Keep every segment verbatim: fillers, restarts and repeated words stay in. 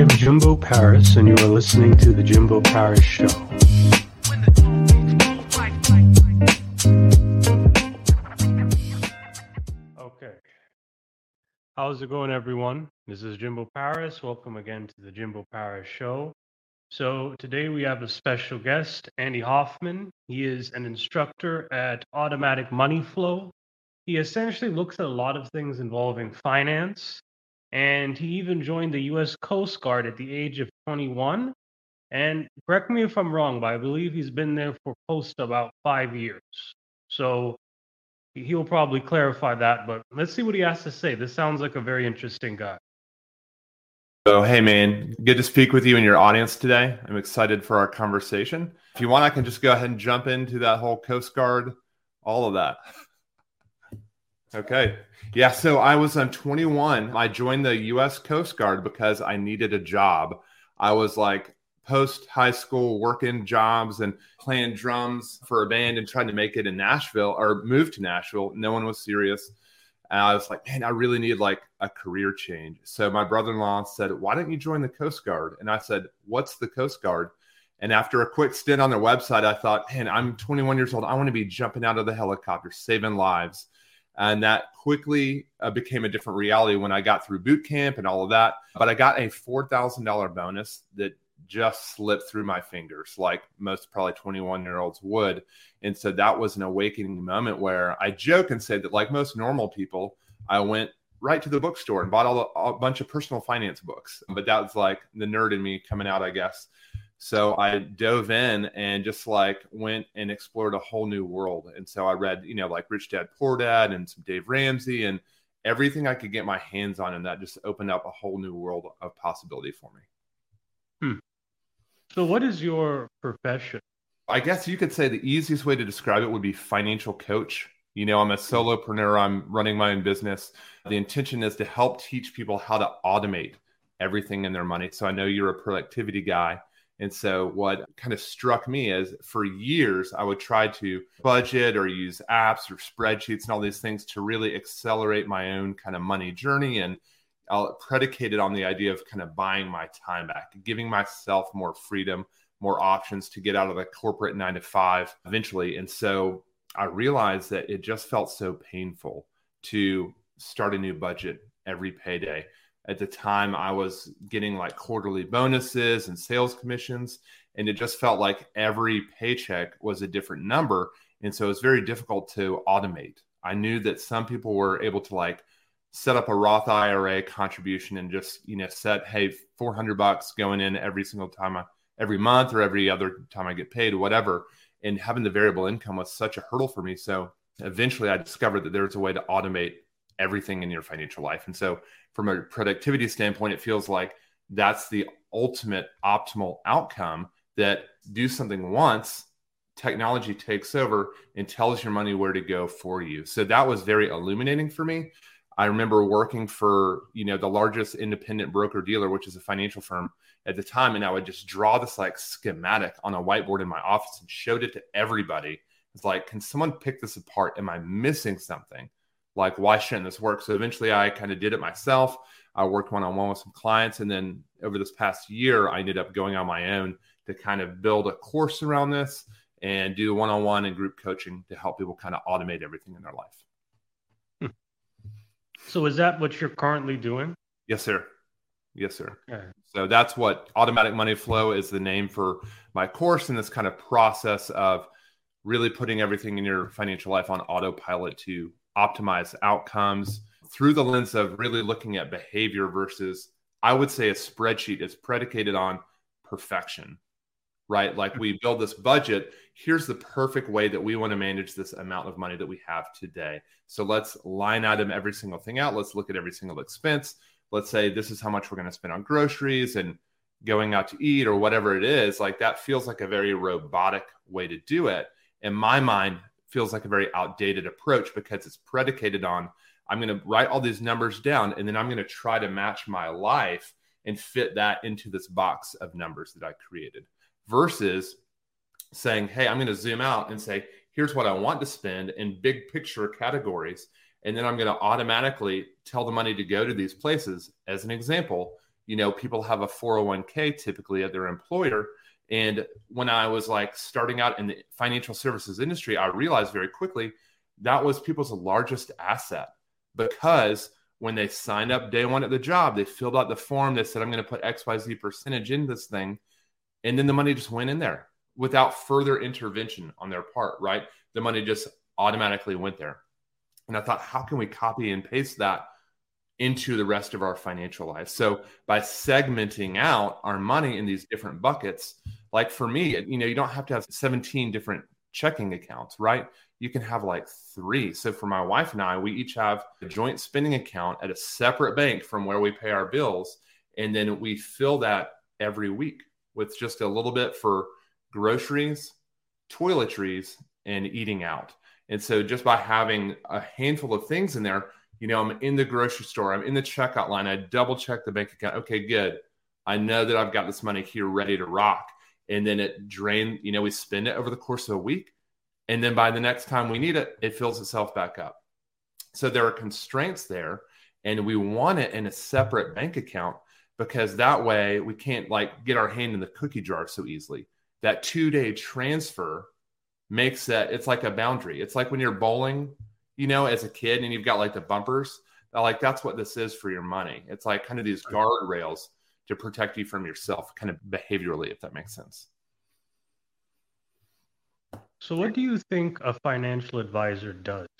I'm Jimbo Paris, and you are listening to The Jimbo Paris Show. Okay. How's it going, everyone? This is Jimbo Paris. Welcome again to The Jimbo Paris Show. So today we have a special guest, Andy Hoffman. He is an instructor at Automatic Money Flow. He essentially looks at a lot of things involving finance, and he even joined the U S Coast Guard at the age of twenty-one. And correct me if I'm wrong, but I believe he's been there for close to about five years. So he'll probably clarify that, but let's see what he has to say. This sounds like a very interesting guy. So, hey, man, good to speak with you and your audience today. I'm excited for our conversation. If you want, I can just go ahead and jump into that whole Coast Guard, all of that. Okay. Yeah, so I was on twenty-one. I joined the U S Coast Guard because I needed a job. I was like post high school working jobs and playing drums for a band and trying to make it in Nashville or move to Nashville. No one was serious. And I was like, man, I really need like a career change. So my brother-in-law said, why don't you join the Coast Guard? And I said, what's the Coast Guard? And after a quick stint on their website, I thought, man, I'm twenty-one years old. I want to be jumping out of the helicopter, saving lives. And that quickly uh, became a different reality when I got through boot camp and all of that. But I got a four thousand dollars bonus that just slipped through my fingers, like most probably twenty-one-year-olds would. And so that was an awakening moment where I joke and say that, like most normal people, I went right to the bookstore and bought all the, a bunch of personal finance books. But that was like the nerd in me coming out, I guess. So I dove in and just like went and explored a whole new world. And so I read, you know, like Rich Dad, Poor Dad and some Dave Ramsey and everything I could get my hands on. And that just opened up a whole new world of possibility for me. Hmm. So what is your profession? I guess you could say the easiest way to describe it would be financial coach. You know, I'm a solopreneur. I'm running my own business. The intention is to help teach people how to automate everything in their money. So I know you're a productivity guy. And so what kind of struck me is for years, I would try to budget or use apps or spreadsheets and all these things to really accelerate my own kind of money journey. And I'll predicate it on the idea of kind of buying my time back, giving myself more freedom, more options to get out of the corporate nine to five eventually. And so I realized that it just felt so painful to start a new budget every payday. At the time, I was getting like quarterly bonuses and sales commissions, and it just felt like every paycheck was a different number. And so it was very difficult to automate. I knew that some people were able to like set up a Roth I R A contribution and just, you know, set, hey, four hundred bucks going in every single time, I, every month or every other time I get paid or whatever. And having the variable income was such a hurdle for me. So eventually I discovered that there's a way to automate everything in your financial life. And so from a productivity standpoint, it feels like that's the ultimate optimal outcome, that do something once, technology takes over and tells your money where to go for you. So that was very illuminating for me. I remember working for, you know, the largest independent broker dealer, which is a financial firm at the time. And I would just draw this like schematic on a whiteboard in my office and showed it to everybody. It's like, can someone pick this apart? Am I missing something? Like, why shouldn't this work? So eventually I kind of did it myself. I worked one-on-one with some clients. And then over this past year, I ended up going on my own to kind of build a course around this and do one-on-one and group coaching to help people kind of automate everything in their life. Hmm. So is that what you're currently doing? Yes, sir. Yes, sir. Okay. So that's what Automatic Money Flow is, the name for my course, and this kind of process of really putting everything in your financial life on autopilot to optimize outcomes through the lens of really looking at behavior versus, I would say, a spreadsheet is predicated on perfection, right? Like we build this budget. Here's the perfect way that we want to manage this amount of money that we have today. So let's line item every single thing out. Let's look at every single expense. Let's say this is how much we're going to spend on groceries and going out to eat or whatever it is. Like that feels like a very robotic way to do it. In my mind, feels like a very outdated approach because it's predicated on, I'm going to write all these numbers down and then I'm going to try to match my life and fit that into this box of numbers that I created, versus saying, hey, I'm going to zoom out and say, here's what I want to spend in big picture categories. And then I'm going to automatically tell the money to go to these places. As an example, you know, people have a four oh one k typically at their employer. And when I was like starting out in the financial services industry, I realized very quickly that was people's largest asset, because when they signed up day one at the job, they filled out the form. They said, I'm going to put X Y Z percentage in this thing. And then the money just went in there without further intervention on their part, right? The money just automatically went there. And I thought, how can we copy and paste that into the rest of our financial life? So by segmenting out our money in these different buckets, like for me, you know, you don't have to have seventeen different checking accounts, right? You can have like three. So for my wife and I, we each have a joint spending account at a separate bank from where we pay our bills. And then we fill that every week with just a little bit for groceries, toiletries, and eating out. And so just by having a handful of things in there, you know, I'm in the grocery store, I'm in the checkout line, I double check the bank account. Okay, good. I know that I've got this money here ready to rock. And then it drain, you know, we spend it over the course of a week. And then by the next time we need it, it fills itself back up. So there are constraints there, and we want it in a separate bank account, because that way we can't like get our hand in the cookie jar so easily. That two-day transfer makes that, it's like a boundary. It's like when you're bowling, you know, as a kid, and you've got like the bumpers. Like that's what this is for your money. It's like kind of these guardrails to protect you from yourself, kind of behaviorally, if that makes sense. So what do you think a financial advisor does?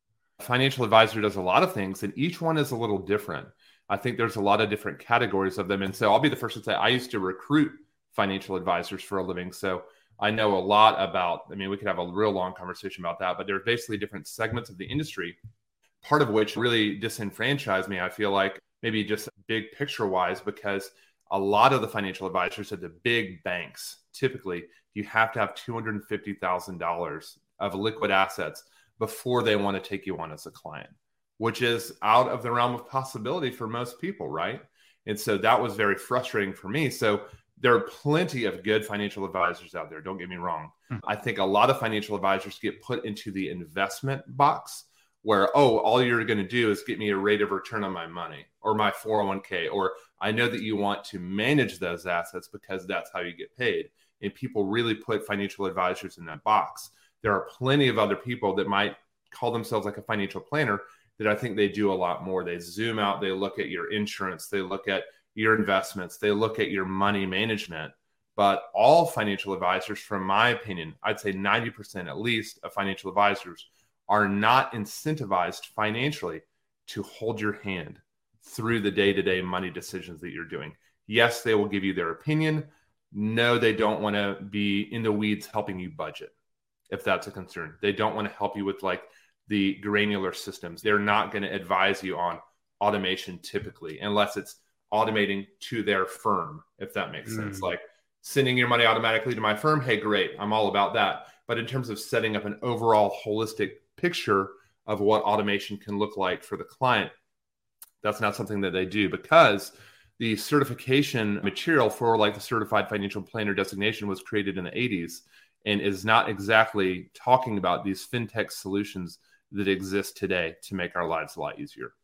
A financial advisor does a lot of things, and each one is a little different. I think there's a lot of different categories of them. And so I'll be the first to say I used to recruit financial advisors for a living. So I know a lot about, I mean, we could have a real long conversation about that, but there are basically different segments of the industry, part of which really disenfranchised me, I feel like, maybe just big picture wise, because a lot of the financial advisors at the big banks, typically, you have to have two hundred fifty thousand dollars of liquid assets before they want to take you on as a client, which is out of the realm of possibility for most people, right? And so that was very frustrating for me. So there are plenty of good financial advisors out there. Don't get me wrong. Hmm. I think a lot of financial advisors get put into the investment box where, oh, all you're going to do is get me a rate of return on my money or my four oh one k, or I know that you want to manage those assets because that's how you get paid. And people really put financial advisors in that box. There are plenty of other people that might call themselves like a financial planner that I think they do a lot more. They zoom out, they look at your insurance, they look at your investments, they look at your money management. But all financial advisors, from my opinion, I'd say ninety percent at least of financial advisors are not incentivized financially to hold your hand through the day-to-day money decisions that you're doing. Yes, they will give you their opinion. No, they don't want to be in the weeds helping you budget, if that's a concern. They don't want to help you with like the granular systems. They're not going to advise you on automation typically, unless it's automating to their firm, if that makes mm. sense. Like sending your money automatically to my firm, hey, great, I'm all about that. But in terms of setting up an overall holistic picture of what automation can look like for the client, that's not something that they do, because the certification material for like the certified financial planner designation was created in the eighties and is not exactly talking about these fintech solutions that exist today to make our lives a lot easier.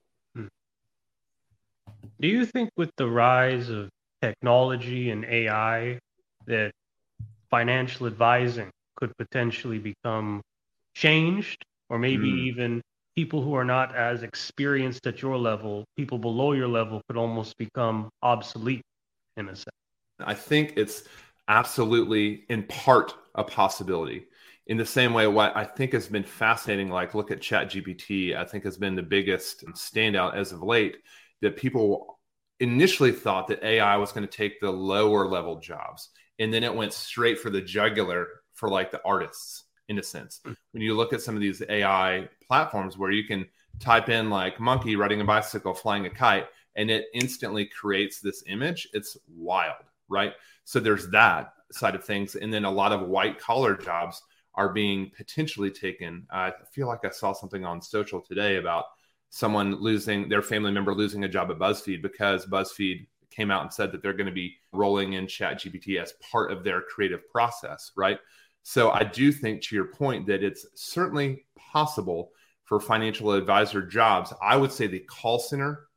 Do you think with the rise of technology and A I that financial advising could potentially become changed, or maybe mm. even people who are not as experienced at your level, people below your level, could almost become obsolete in a sense? I think it's absolutely in part a possibility. In the same way, what I think has been fascinating, like look at ChatGPT, I think has been the biggest standout as of late, that people initially thought that A I was going to take the lower level jobs. And then it went straight for the jugular for like the artists, in a sense. When you look at some of these A I platforms where you can type in like monkey riding a bicycle, flying a kite, and it instantly creates this image, it's wild, right? So there's that side of things. And then a lot of white collar jobs are being potentially taken. I feel like I saw something on social today about someone losing, their family member losing a job at BuzzFeed because BuzzFeed came out and said that they're going to be rolling in ChatGPT as part of their creative process, right? So I do think, to your point, that it's certainly possible for financial advisor jobs. I would say the call center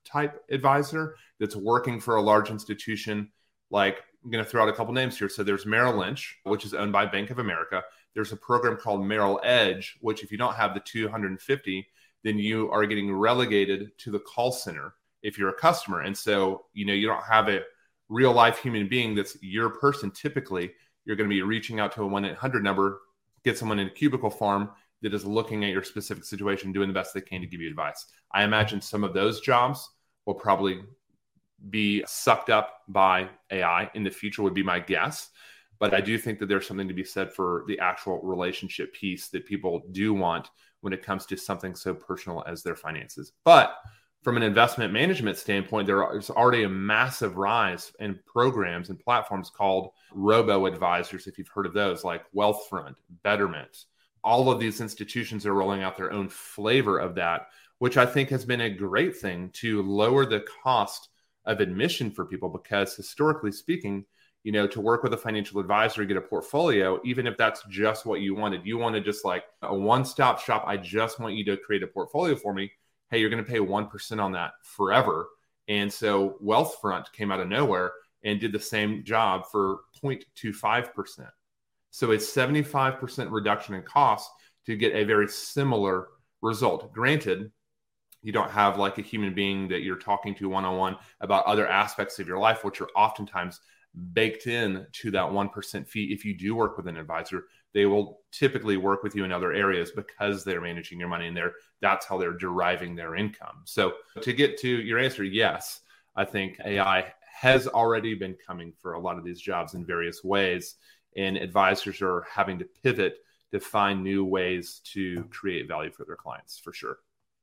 type advisor that's working for a large institution. Like, I'm going to throw out a couple names here. So there's Merrill Lynch, which is owned by Bank of America. There's a program called Merrill Edge, which if you don't have the two hundred fifty, then you are getting relegated to the call center if you're a customer. And so, you know, you don't have a real life human being that's your person. Typically, you're going to be reaching out to a one eight hundred number, get someone in a cubicle farm that is looking at your specific situation, doing the best they can to give you advice. I imagine some of those jobs will probably be sucked up by A I in the future, would be my guess. But I do think that there's something to be said for the actual relationship piece that people do want when it comes to something so personal as their finances. But from an investment management standpoint, there's already a massive rise in programs and platforms called robo-advisors, if you've heard of those, like Wealthfront, Betterment. All of these institutions are rolling out their own flavor of that, which I think has been a great thing to lower the cost of admission for people, because historically speaking, you know, to work with a financial advisor, get a portfolio, even if that's just what you wanted, you wanted just like a one-stop shop. I just want you to create a portfolio for me. Hey, you're going to pay one percent on that forever. And so Wealthfront came out of nowhere and did the same job for zero point two five percent. So it's seventy-five percent reduction in cost to get a very similar result. Granted, you don't have like a human being that you're talking to one-on-one about other aspects of your life, which are oftentimes baked in to that one percent fee. If you do work with an advisor, they will typically work with you in other areas because they're managing your money, and they're, that's how they're deriving their income. So to get to your answer, yes, I think A I has already been coming for a lot of these jobs in various ways, and advisors are having to pivot to find new ways to create value for their clients, for sure.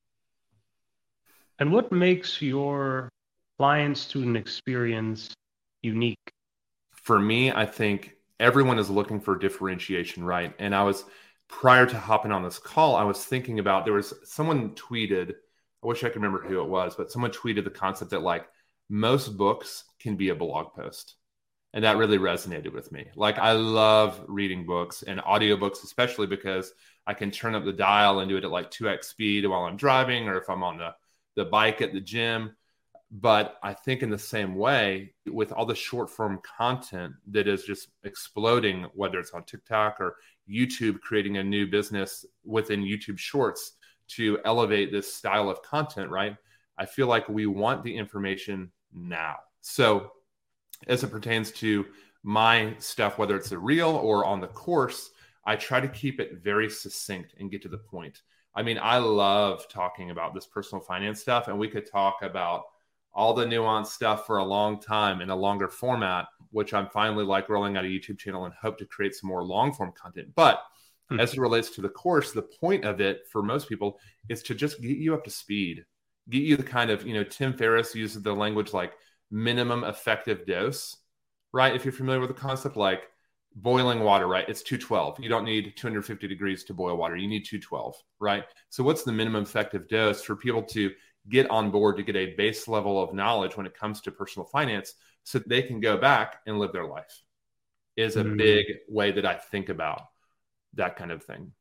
And what makes your client-student experience unique? For me, I think everyone is looking for differentiation, right? And I was, prior to hopping on this call, I was thinking about, there was someone tweeted, I wish I could remember who it was, but someone tweeted the concept that like most books can be a blog post. And that really resonated with me. Like, I love reading books and audiobooks, especially because I can turn up the dial and do it at like two X speed while I'm driving, or if I'm on the, the bike at the gym. But I think in the same way, with all the short form content that is just exploding, whether it's on TikTok or YouTube, creating a new business within YouTube Shorts to elevate this style of content, right? I feel like we want the information now. So as it pertains to my stuff, whether it's a reel or on the course, I try to keep it very succinct and get to the point. I mean, I love talking about this personal finance stuff, and we could talk about all the nuanced stuff for a long time in a longer format, which I'm finally like rolling out a YouTube channel and hope to create some more long form content. But hmm. as it relates to the course, the point of it for most people is to just get you up to speed, get you the kind of, you know, Tim Ferriss uses the language like minimum effective dose, right? If you're familiar with the concept, like boiling water, right? It's two twelve. You don't need two hundred fifty degrees to boil water. You need two twelve, right? So what's the minimum effective dose for people to get on board, to get a base level of knowledge when it comes to personal finance so they can go back and live their life, is a mm. big way that I think about that kind of thing.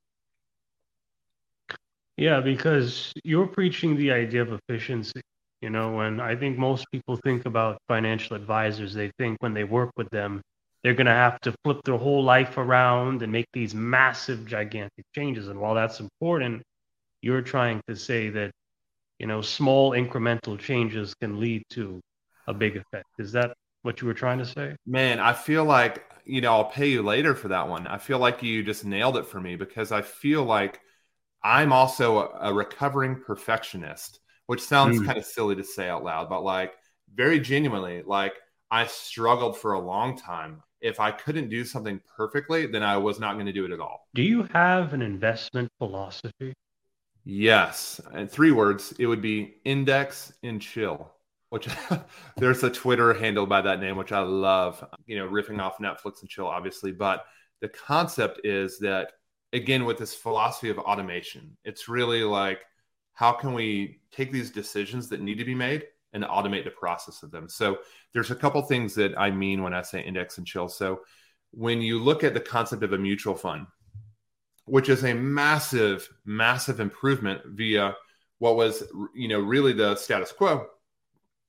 Yeah, because you're preaching the idea of efficiency, you know, when I think most people think about financial advisors, they think when they work with them, they're going to have to flip their whole life around and make these massive, gigantic changes. And while that's important, you're trying to say that, you know, small incremental changes can lead to a big effect. Is that what you were trying to say? Man, I feel like, you know, I'll pay you later for that one. I feel like you just nailed it for me, because I feel like I'm also a, a recovering perfectionist, which sounds mm. kind of silly to say out loud, but like very genuinely, like I struggled for a long time. If I couldn't do something perfectly, then I was not going to do it at all. Do you have an investment philosophy? Yes. And three words, it would be index and chill, which there's a Twitter handle by that name, which I love, you know, riffing off Netflix and chill, obviously. But the concept is that, again, with this philosophy of automation, it's really like, how can we take these decisions that need to be made and automate the process of them? So there's a couple things that I mean when I say index and chill. So when you look at the concept of a mutual fund, which is a massive, massive improvement via what was, you know, really the status quo,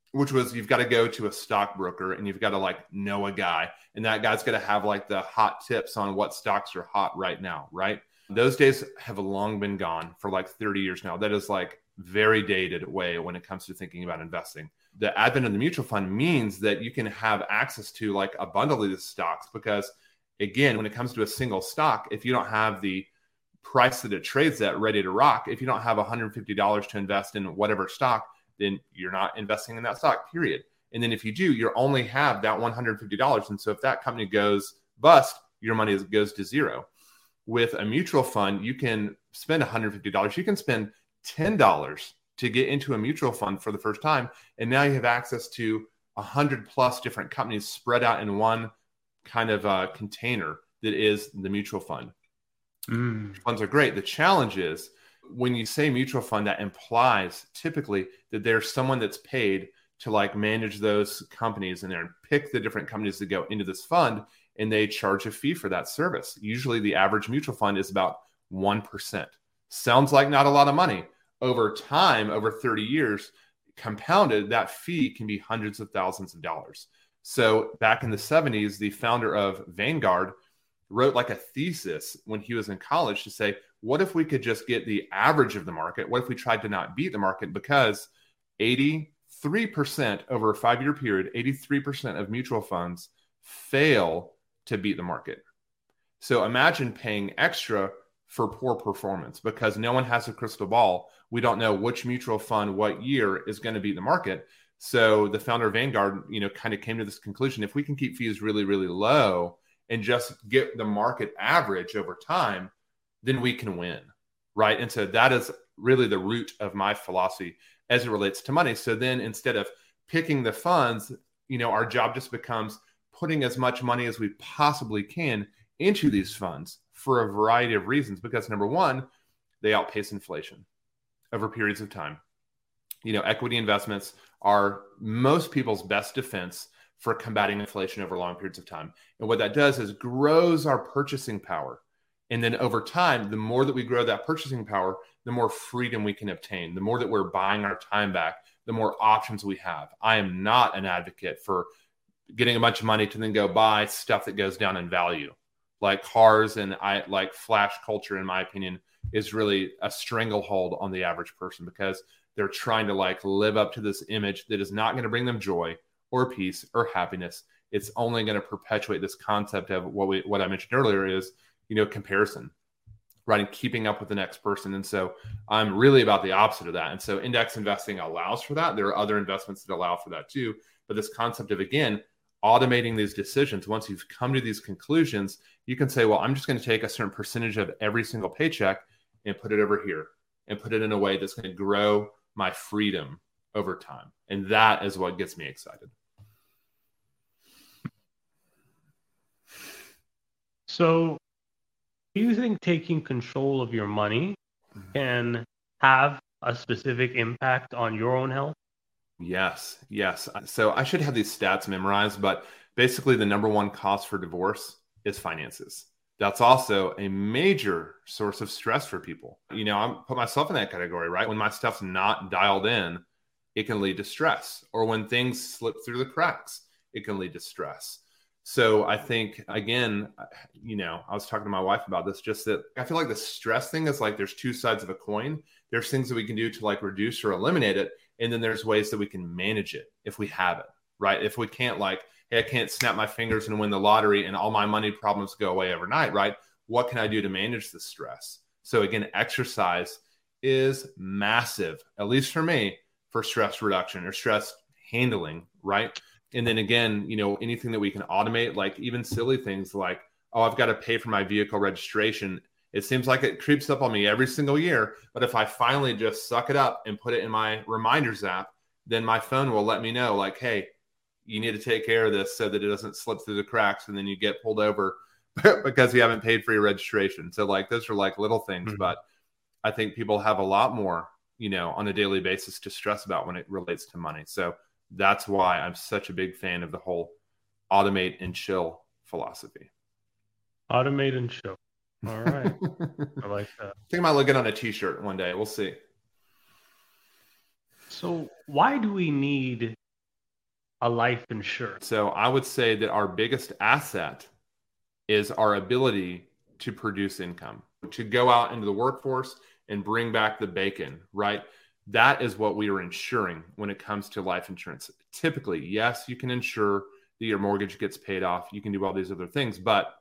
which was you've got to go to a stockbroker and you've got to like know a guy, and that guy's got to have like the hot tips on what stocks are hot right now, right? Those days have long been gone for like thirty years now. That is like very dated way when it comes to thinking about investing. The advent of the mutual fund means that you can have access to like a bundle of these stocks because, again, when it comes to a single stock, if you don't have the price that it trades at ready to rock, if you don't have one hundred fifty dollars to invest in whatever stock, then you're not investing in that stock, period. And then if you do, you only have that one hundred fifty dollars. And so if that company goes bust, your money goes to zero. With a mutual fund, you can spend one hundred fifty dollars. You can spend ten dollars to get into a mutual fund for the first time. And now you have access to one hundred plus different companies spread out in one kind of uh, container that is the mutual fund. Mm. Funds are great. The challenge is when you say mutual fund, that implies typically that there's someone that's paid to like manage those companies and then pick the different companies that go into this fund, and they charge a fee for that service. Usually the average mutual fund is about one percent. Sounds like not a lot of money. Over time, over thirty years, compounded, that fee can be hundreds of thousands of dollars. So back in the seventies, the founder of Vanguard wrote like a thesis when he was in college to say, what if we could just get the average of the market? What if we tried to not beat the market? Because eighty-three percent over a five-year period, eighty-three percent of mutual funds fail to beat the market. So imagine paying extra for poor performance because no one has a crystal ball. We don't know which mutual fund, what year is going to beat the market. So the founder of Vanguard, you know, kind of came to this conclusion. If we can keep fees really, really low and just get the market average over time, then we can win, right? And so that is really the root of my philosophy as it relates to money. So then instead of picking the funds, you know, our job just becomes putting as much money as we possibly can into these funds for a variety of reasons. Because number one, they outpace inflation over periods of time. You know, equity investments are most people's best defense for combating inflation over long periods of time. And what that does is grows our purchasing power. And then over time, the more that we grow that purchasing power, the more freedom we can obtain, the more that we're buying our time back, the more options we have. I am not an advocate for getting a bunch of money to then go buy stuff that goes down in value. Like cars and I like flash culture, in my opinion, is really a stranglehold on the average person because they're trying to like live up to this image that is not going to bring them joy or peace or happiness. It's only going to perpetuate this concept of what we, what I mentioned earlier is, you know, comparison, right? And keeping up with the next person. And so I'm really about the opposite of that. And so index investing allows for that. There are other investments that allow for that too. But this concept of, again, automating these decisions, once you've come to these conclusions, you can say, well, I'm just going to take a certain percentage of every single paycheck and put it over here and put it in a way that's going to grow my freedom over time. And that is what gets me excited. So do you think taking control of your money can have a specific impact on your own health? Yes, yes. So I should have these stats memorized, but basically the number one cost for divorce is finances. That's also a major source of stress for people. You know, I put myself in that category, right? When my stuff's not dialed in, it can lead to stress. Or when things slip through the cracks, it can lead to stress. So I think, again, you know, I was talking to my wife about this, just that I feel like the stress thing is like there's two sides of a coin. There's things that we can do to like reduce or eliminate it. And then there's ways that we can manage it if we have it, right? If we can't like, hey, I can't snap my fingers and win the lottery and all my money problems go away overnight, right? What can I do to manage the stress? So again, exercise is massive, at least for me, for stress reduction or stress handling, right? And then again, you know, anything that we can automate, like even silly things like, oh, I've got to pay for my vehicle registration. It seems like it creeps up on me every single year. But if I finally just suck it up and put it in my reminders app, then my phone will let me know like, hey, you need to take care of this so that it doesn't slip through the cracks and then you get pulled over because you haven't paid for your registration. So like those are like little things, mm-hmm. but I think people have a lot more, you know, on a daily basis to stress about when it relates to money. So that's why I'm such a big fan of the whole automate and chill philosophy. Automate and chill. All right. I like that. I think I might look it on a t-shirt one day. We'll see. So why do we need a life insurance? So I would say that our biggest asset is our ability to produce income, to go out into the workforce and bring back the bacon, right? That is what we are insuring when it comes to life insurance. Typically, yes, you can insure that your mortgage gets paid off. You can do all these other things, but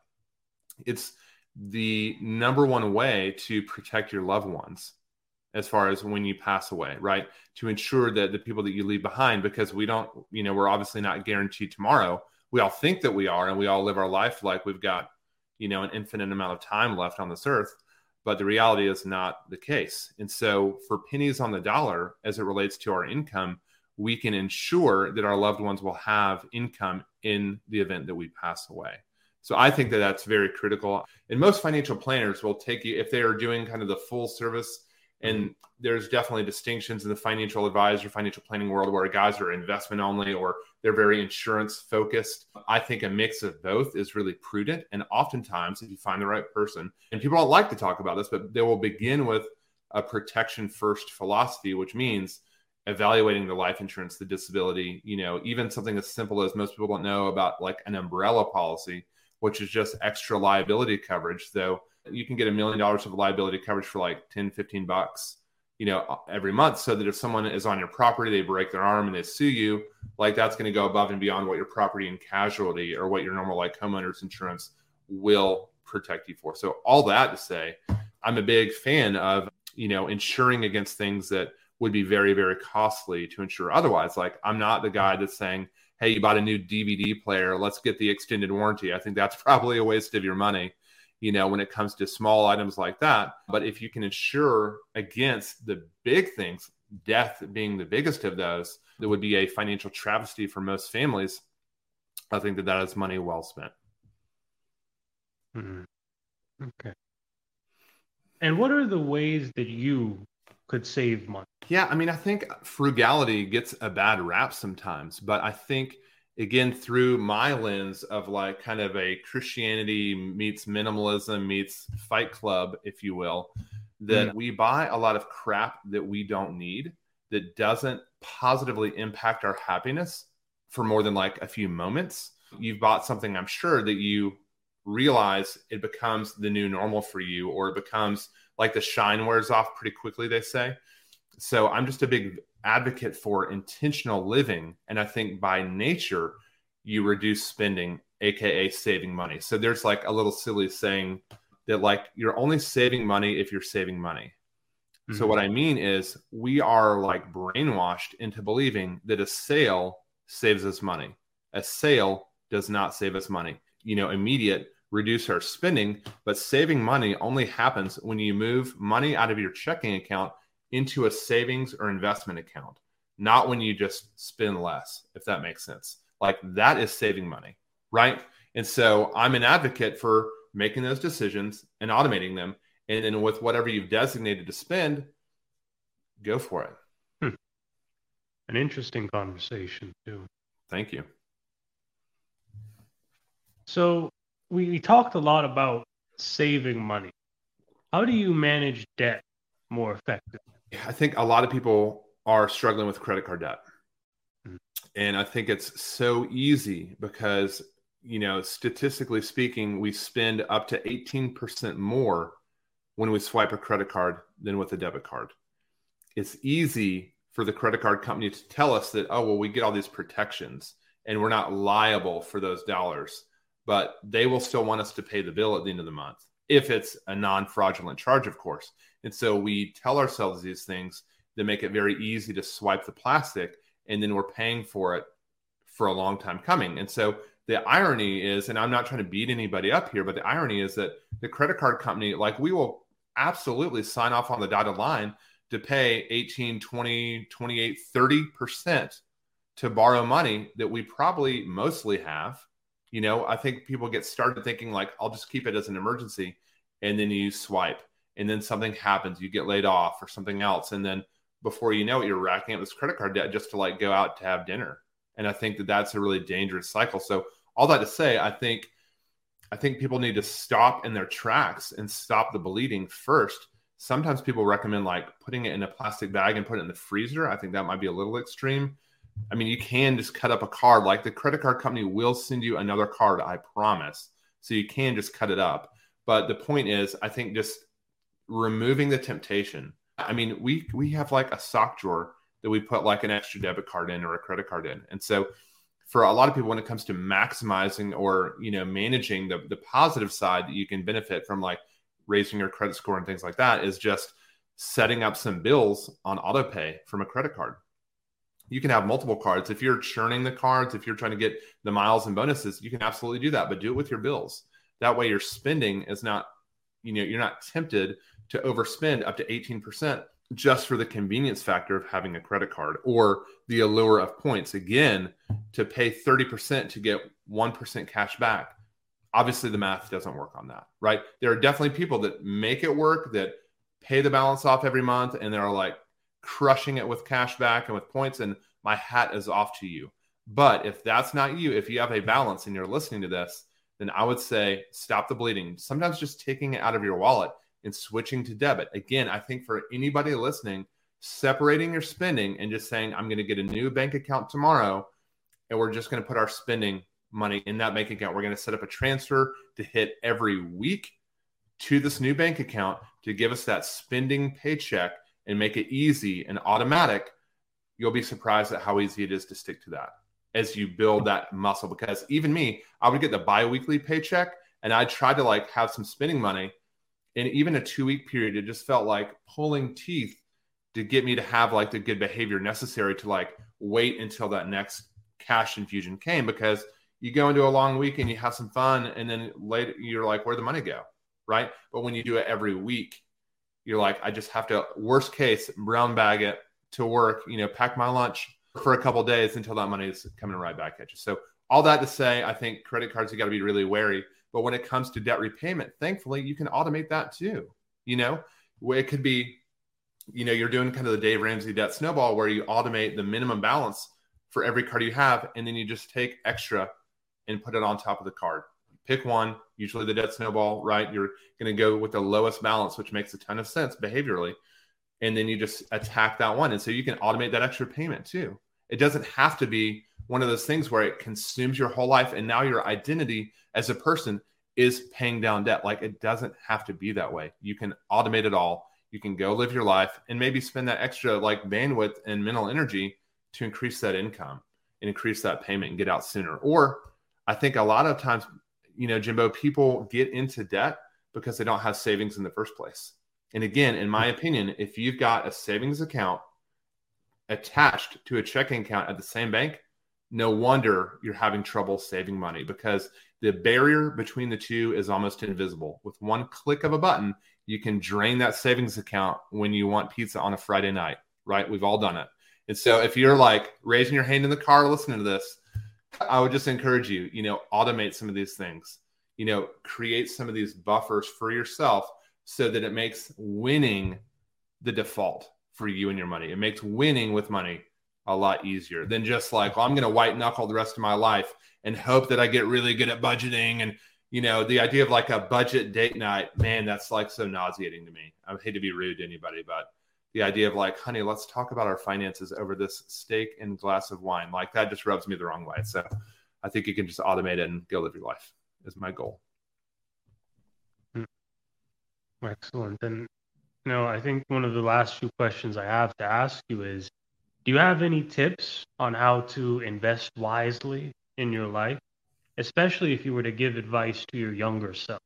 it's the number one way to protect your loved ones as far as when you pass away, right? To ensure that the people that you leave behind, because we don't, you know, we're obviously not guaranteed tomorrow. We all think that we are, and we all live our life like we've got, you know, an infinite amount of time left on this earth. But the reality is not the case. And so for pennies on the dollar, as it relates to our income, we can ensure that our loved ones will have income in the event that we pass away. So I think that that's very critical. And most financial planners will take you, if they are doing kind of the full service, and there's definitely distinctions in the financial advisor, financial planning world where guys are investment only or they're very insurance focused. I think a mix of both is really prudent. And oftentimes, if you find the right person, and people don't like to talk about this, but they will begin with a protection first philosophy, which means evaluating the life insurance, the disability, you know, even something as simple as most people don't know about like an umbrella policy, which is just extra liability coverage. Though you can get a million dollars of liability coverage for like ten, fifteen bucks, you know, every month. So that if someone is on your property, they break their arm and they sue you, like that's going to go above and beyond what your property and casualty or what your normal like homeowners insurance will protect you for. So all that to say, I'm a big fan of, you know, insuring against things that would be very, very costly to insure otherwise. Like I'm not the guy that's saying, hey, you bought a new D V D player, let's get the extended warranty. I think that's probably a waste of your money, you know, when it comes to small items like that. But if you can insure against the big things, death being the biggest of those, that would be a financial travesty for most families. I think that that is money well spent. Mm-hmm. Okay. And what are the ways that you could save money? Yeah, I mean, I think frugality gets a bad rap sometimes, but I think, again, through my lens of like kind of a Christianity meets minimalism meets Fight Club, if you will, that mm. we buy a lot of crap that we don't need, that doesn't positively impact our happiness for more than like a few moments. You've bought something, I'm sure, that you realize it becomes the new normal for you, or it becomes like the shine wears off pretty quickly, they say. So I'm just a big advocate for intentional living. And I think by nature, you reduce spending, A K A saving money. So there's like a little silly saying that like, you're only saving money if you're saving money. Mm-hmm. So what I mean is we are like brainwashed into believing that a sale saves us money. A sale does not save us money. You know, immediate reduce our spending, but saving money only happens when you move money out of your checking account into a savings or investment account, not when you just spend less, if that makes sense. Like that is saving money, right? And so I'm an advocate for making those decisions and automating them. And then with whatever you've designated to spend, go for it. Hmm. An interesting conversation too. Thank you. So we, we talked a lot about saving money. How do you manage debt more effectively? I think a lot of people are struggling with credit card debt. Mm-hmm. And I think it's so easy because, you know, statistically speaking, we spend up to eighteen percent more when we swipe a credit card than with a debit card. It's easy for the credit card company to tell us that, oh, well, we get all these protections and we're not liable for those dollars, but they will still want us to pay the bill at the end of the month if it's a non-fraudulent charge, of course. And so we tell ourselves these things that make it very easy to swipe the plastic, and then we're paying for it for a long time coming. And so the irony is, and I'm not trying to beat anybody up here, but the irony is that the credit card company, like we will absolutely sign off on the dotted line to pay eighteen, twenty, twenty-eight, thirty percent to borrow money that we probably mostly have. You know, I think people get started thinking like, I'll just keep it as an emergency. And then you swipe and then something happens, you get laid off or something else. And then before you know it, you're racking up this credit card debt just to like go out to have dinner. And I think that that's a really dangerous cycle. So all that to say, I think, I think people need to stop in their tracks and stop the bleeding first. Sometimes people recommend like putting it in a plastic bag and put it in the freezer. I think that might be a little extreme, I mean, you can just cut up a card. Like the credit card company will send you another card, I promise. So you can just cut it up. But the point is, I think just removing the temptation. I mean, we we have like a sock drawer that we put like an extra debit card in or a credit card in. And so for a lot of people, when it comes to maximizing or, you know, managing the, the positive side that you can benefit from, like raising your credit score and things like that, is just setting up some bills on auto pay from a credit card. You can have multiple cards. If you're churning the cards, if you're trying to get the miles and bonuses, you can absolutely do that, but do it with your bills. That way your spending is not, you know, you're not tempted to overspend up to eighteen percent just for the convenience factor of having a credit card or the allure of points. Again, to pay thirty percent to get one percent cash back. Obviously, the math doesn't work on that, right? There are definitely people that make it work, that pay the balance off every month, and they're like crushing it with cash back and with points, and my hat is off to you. But if that's not you, if you have a balance and you're listening to this, then I would say stop the bleeding. Sometimes just taking it out of your wallet and switching to debit. Again, I think for anybody listening, separating your spending and just saying, I'm going to get a new bank account tomorrow, and we're just going to put our spending money in that bank account. We're going to set up a transfer to hit every week to this new bank account to give us that spending paycheck and make it easy and automatic. You'll be surprised at how easy it is to stick to that as you build that muscle. Because even me, I would get the bi-weekly paycheck and I tried to like have some spending money. And even a two week period, it just felt like pulling teeth to get me to have like the good behavior necessary to like wait until that next cash infusion came. Because you go into a long week and you have some fun, and then later you're like, where'd the money go? Right. But when you do it every week, you're like, I just have to, worst case, brown bag it to work, you know, pack my lunch for a couple of days until that money is coming right back at you. So all that to say, I think credit cards, you got to be really wary. But when it comes to debt repayment, thankfully, you can automate that too. You know, where it could be, you know, you're doing kind of the Dave Ramsey debt snowball where you automate the minimum balance for every card you have, and then you just take extra and put it on top of the card. Pick one, usually the debt snowball, right? You're going to go with the lowest balance, which makes a ton of sense behaviorally. And then you just attack that one. And so you can automate that extra payment too. It doesn't have to be one of those things where it consumes your whole life and now your identity as a person is paying down debt. Like, it doesn't have to be that way. You can automate it all. You can go live your life and maybe spend that extra like bandwidth and mental energy to increase that income and increase that payment and get out sooner. Or I think a lot of times, you know, Jimbo, people get into debt because they don't have savings in the first place. And again, in my opinion, if you've got a savings account attached to a checking account at the same bank, no wonder you're having trouble saving money, because the barrier between the two is almost invisible. With one click of a button, you can drain that savings account when you want pizza on a Friday night, right? We've all done it. And so if you're like raising your hand in the car listening to this, I would just encourage you, you know, automate some of these things, you know, create some of these buffers for yourself so that it makes winning the default for you and your money. It makes winning with money a lot easier than just like, well, I'm going to white knuckle the rest of my life and hope that I get really good at budgeting. And, you know, the idea of like a budget date night, man, that's like so nauseating to me. I hate to be rude to anybody, but the idea of like, honey, let's talk about our finances over this steak and glass of wine, like that just rubs me the wrong way. So I think you can just automate it and go live your life is my goal. Excellent. And, you know, I think one of the last few questions I have to ask you is, do you have any tips on how to invest wisely in your life, especially if you were to give advice to your younger self?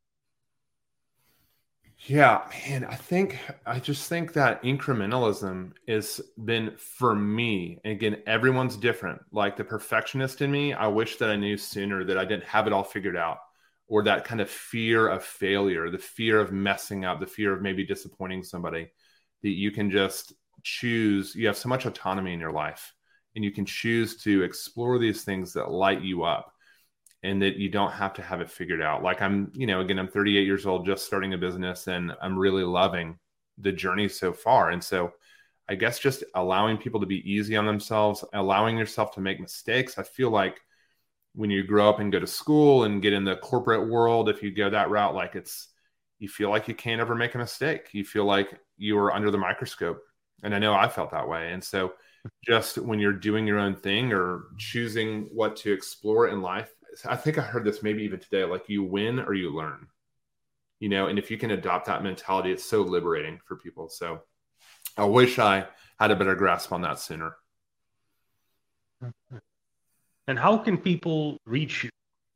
Yeah, man, I think, I just think that incrementalism has been for me, and again, everyone's different. Like the perfectionist in me, I wish that I knew sooner that I didn't have it all figured out, or that kind of fear of failure, the fear of messing up, the fear of maybe disappointing somebody, that you can just choose. You have so much autonomy in your life, and you can choose to explore these things that light you up, and that you don't have to have it figured out. Like I'm, you know, again, I'm thirty-eight years old, just starting a business, and I'm really loving the journey so far. And so I guess just allowing people to be easy on themselves, allowing yourself to make mistakes. I feel like when you grow up and go to school and get in the corporate world, if you go that route, like it's, you feel like you can't ever make a mistake. You feel like you are under the microscope. And I know I felt that way. And so just when you're doing your own thing or choosing what to explore in life, I think I heard this maybe even today, like you win or you learn, you know, and if you can adopt that mentality, it's so liberating for people. So I wish I had a better grasp on that sooner. And how can people reach you?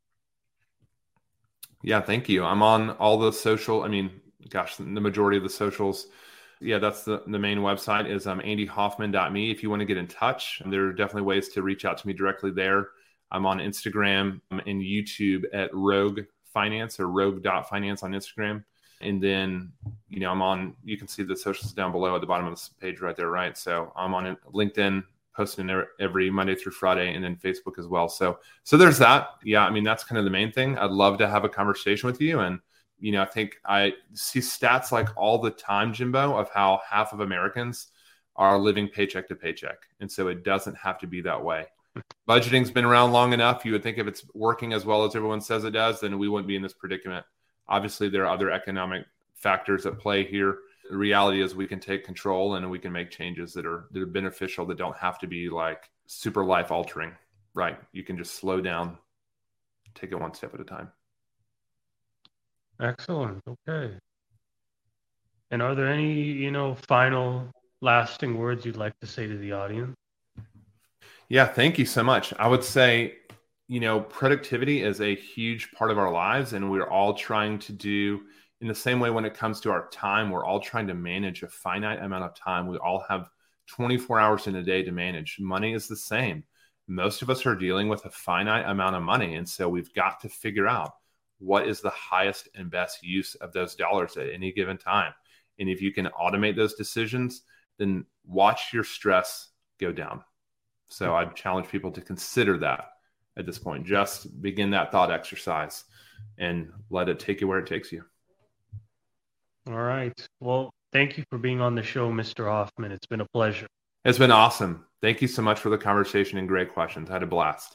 Yeah, thank you. I'm on all the social, I mean, gosh, the majority of the socials. Yeah, that's the, the main website is um, andy hoffman dot me. If you want to get in touch, and there are definitely ways to reach out to me directly there. I'm on Instagram and YouTube at Rogue Finance or rogue dot finance on Instagram. And then, you know, I'm on, you can see the socials down below at the bottom of this page right there, right? So I'm on LinkedIn, posting every Monday through Friday, and then Facebook as well. So, so there's that. Yeah, I mean, that's kind of the main thing. I'd love to have a conversation with you. And, you know, I think I see stats like all the time, Jimbo, of how half of Americans are living paycheck to paycheck. And so it doesn't have to be that way. Budgeting's been around long enough. You would think if it's working as well as everyone says it does, then we wouldn't be in this predicament. Obviously, there are other economic factors at play here. The reality is we can take control and we can make changes that are that are beneficial, that don't have to be like super life altering, right? You can just slow down, take it one step at a time. Excellent. Okay. And are there any, you know, final lasting words you'd like to say to the audience? Yeah, thank you so much. I would say, you know, productivity is a huge part of our lives, and we're all trying to do in the same way when it comes to our time. We're all trying to manage a finite amount of time. We all have twenty-four hours in a day to manage. Money is the same. Most of us are dealing with a finite amount of money, and so we've got to figure out what is the highest and best use of those dollars at any given time. And if you can automate those decisions, then watch your stress go down. So I'd challenge people to consider that at this point. Just begin that thought exercise and let it take you where it takes you. All right. Well, thank you for being on the show, Mister Hoffman. It's been a pleasure. It's been awesome. Thank you so much for the conversation and great questions. I had a blast.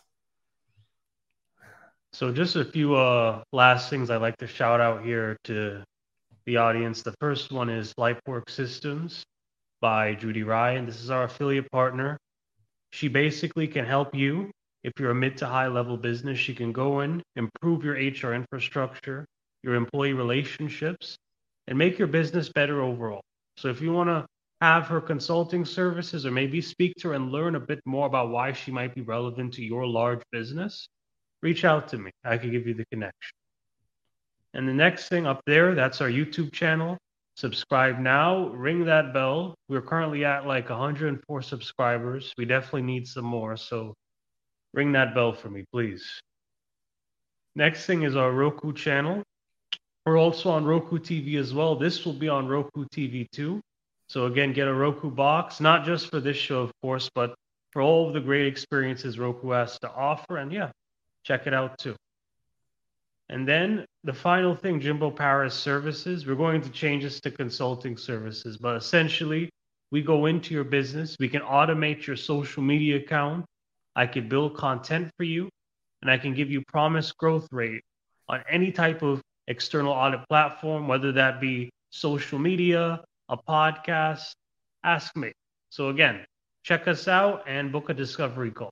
So just a few uh, last things I'd like to shout out here to the audience. The first one is LifeWork Systems by Judy Ryan. This is our affiliate partner. She basically can help you. If you're a mid to high level business, she can go in, improve your H R infrastructure, your employee relationships, and make your business better overall. So if you want to have her consulting services or maybe speak to her and learn a bit more about why she might be relevant to your large business, reach out to me. I can give you the connection. And the next thing up there, that's our YouTube channel. Subscribe now, ring that bell. We're currently at like one hundred four subscribers. We definitely need some more, so ring that bell for me, please. Next thing is our Roku channel. We're also on Roku T V as well. This will be on Roku T V too. So again, get a Roku box, not just for this show, of course, but for all of the great experiences Roku has to offer. And yeah, check it out too. And then the final thing, Jimbo Paris Services. We're going to change this to consulting services, but essentially we go into your business. We can automate your social media account. I can build content for you, and I can give you promised growth rate on any type of external audit platform, whether that be social media, a podcast, ask me. So again, check us out and book a discovery call.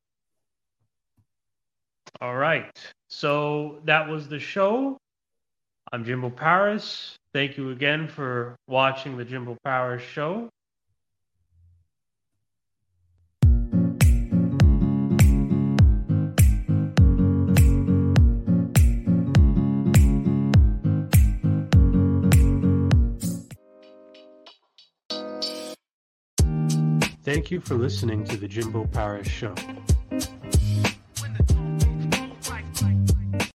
All right. So that was the show. I'm Jimbo Paris. Thank you again for watching the Jimbo Paris Show. Thank you for listening to the Jimbo Paris Show.